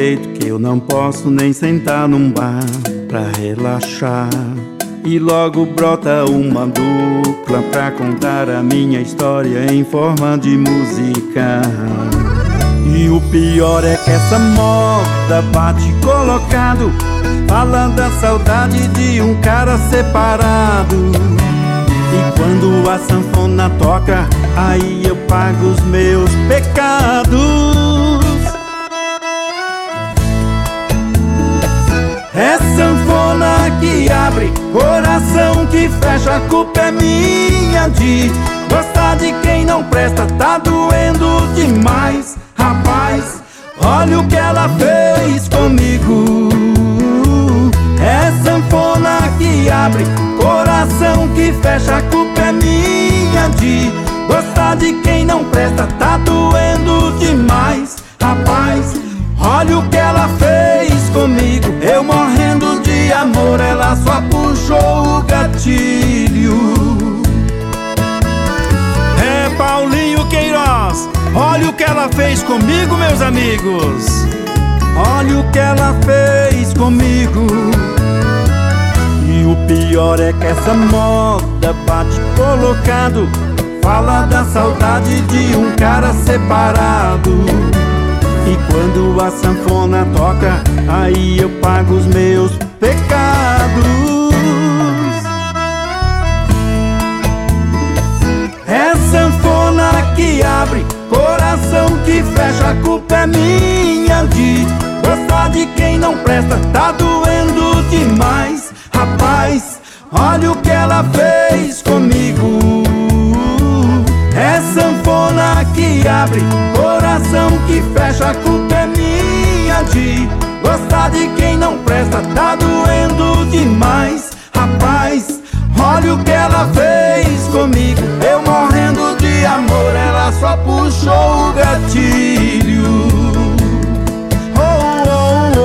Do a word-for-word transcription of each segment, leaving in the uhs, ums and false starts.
jeito que eu não posso nem sentar num bar pra relaxar. E logo brota uma dupla pra contar a minha história em forma de música. E o pior é que essa moda bate colocado, fala da saudade de um cara separado. E quando a sanfona toca, aí eu pago os meus pecados. É sanfona que abre, coração que fecha, a culpa é minha de gostar de quem não presta. Tá doendo demais, rapaz, olha o que ela fez comigo. É sanfona que abre, coração que fecha, a culpa é minha de gostar de quem não presta. Tá doendo demais, rapaz, olha o que ela fez comigo. Eu morrendo de amor, ela só puxou o gatilho. É Paulinho Queiroz, olha o que ela fez comigo, meus amigos. Olha o que ela fez comigo. E o pior é que essa moda bate colocado, fala da saudade de um cara separado. E quando a sanfona toca, aí eu pago os meus pecados. É sanfona que abre, coração que fecha, a culpa é minha de gostar de quem não presta. Tá doendo demais, rapaz, olha o que ela fez comigo. É sanfona que abre, coração que fecha, a culpa é minha de gostar de quem não presta. Tá doendo demais, rapaz, olha o que ela fez comigo. Eu morrendo de amor, ela só puxou o gatilho. Oh, oh,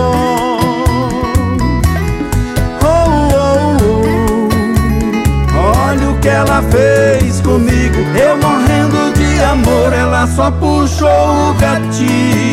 oh. Oh, oh, oh. Olha o que ela fez comigo. Eu morrendo de amor, ela só puxou o gatilho.